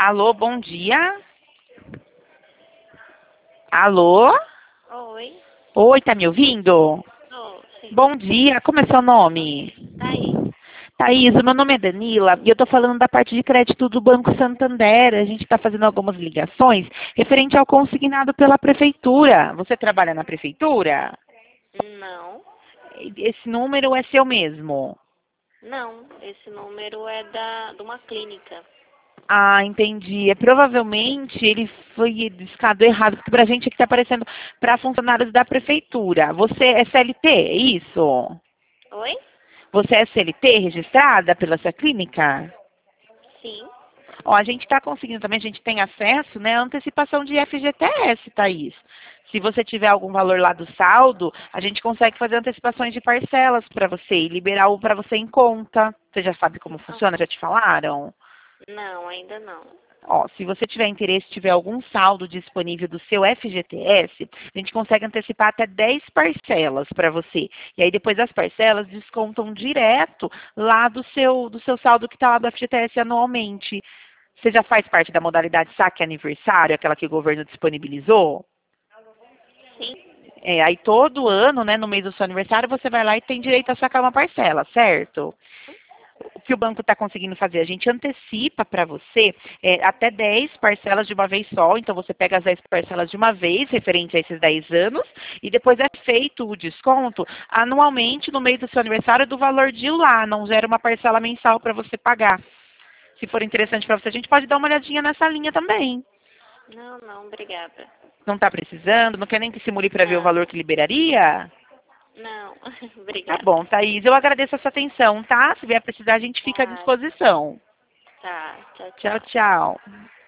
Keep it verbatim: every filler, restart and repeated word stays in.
Alô, bom dia. Alô? Oi. Oi, tá me ouvindo? Oh, sim. Bom dia, como é seu nome? Tá aí. Thaís, o meu nome é Danila e eu tô falando da parte de crédito do Banco Santander. A gente está fazendo algumas ligações referente ao consignado pela prefeitura. Você trabalha na prefeitura? Não. Esse número é seu mesmo? Não. Esse número é da, de uma clínica. Ah, entendi. É, provavelmente ele foi discado errado, porque pra gente aqui está aparecendo para funcionários da prefeitura. Você é C L T, é isso? Oi? Você é C L T registrada pela sua clínica? Sim. Ó, a gente está conseguindo também, a gente tem acesso, né, à antecipação de F G T S, Thaís. Se você tiver algum valor lá do saldo, a gente consegue fazer antecipações de parcelas para você e liberar o para você em conta. Você já sabe como Não. funciona? Já te falaram? Não, ainda não. Ó, se você tiver interesse, tiver algum saldo disponível do seu F G T S, a gente consegue antecipar até dez parcelas para você. E aí depois as parcelas descontam direto lá do seu, do seu saldo que está lá do F G T S anualmente. Você já faz parte da modalidade saque aniversário, aquela que o governo disponibilizou? Sim. É, aí todo ano, né, no mês do seu aniversário, você vai lá e tem direito a sacar uma parcela, certo? O que o banco está conseguindo fazer? A gente antecipa para você é, até dez parcelas de uma vez só. Então, você pega as dez parcelas de uma vez, referente a esses dez anos, e depois é feito o desconto anualmente no mês do seu aniversário do valor de lá. Não gera uma parcela mensal para você pagar. Se for interessante para você, a gente pode dar uma olhadinha nessa linha também. Não, não, obrigada. Não está precisando? Não quer nem que simule para ver o Não. valor que liberaria? Não. Tá Obrigada. bom, Thaís. Eu agradeço a sua atenção, tá? Se vier precisar, a gente fica à Tá. disposição. Tá. Tchau, Tchau, tchau. tchau.